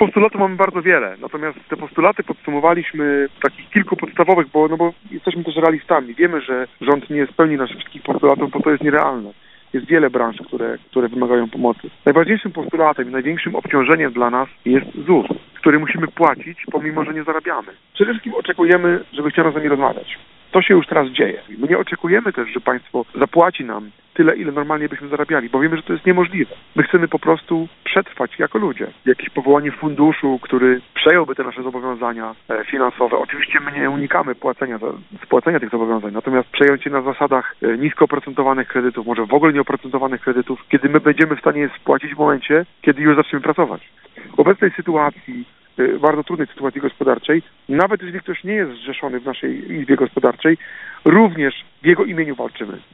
postulatów mamy bardzo wiele, natomiast te postulaty podsumowaliśmy takich kilku podstawowych, bo jesteśmy też realistami. Wiemy, że rząd nie spełni naszych wszystkich postulatów, bo to jest nierealne. Jest wiele branż, które wymagają pomocy. Najważniejszym postulatem i największym obciążeniem dla nas jest ZUS, który musimy płacić, pomimo że nie zarabiamy. Przede wszystkim oczekujemy, żeby chciano z nami rozmawiać. To się już teraz dzieje. My nie oczekujemy też, że państwo zapłaci nam tyle, ile normalnie byśmy zarabiali, bo wiemy, że to jest niemożliwe. My chcemy po prostu przetrwać jako ludzie. Jakieś powołanie funduszu, który przejąłby te nasze zobowiązania finansowe. Oczywiście my nie unikamy spłacenia tych zobowiązań, natomiast przejąć je na zasadach nisko oprocentowanych kredytów, może w ogóle nieoprocentowanych kredytów, kiedy my będziemy w stanie je spłacić w momencie, kiedy już zaczniemy pracować. W obecnej sytuacji, bardzo trudnej sytuacji gospodarczej, nawet jeżeli ktoś nie jest zrzeszony w naszej Izbie Gospodarczej, również w jego imieniu walczymy.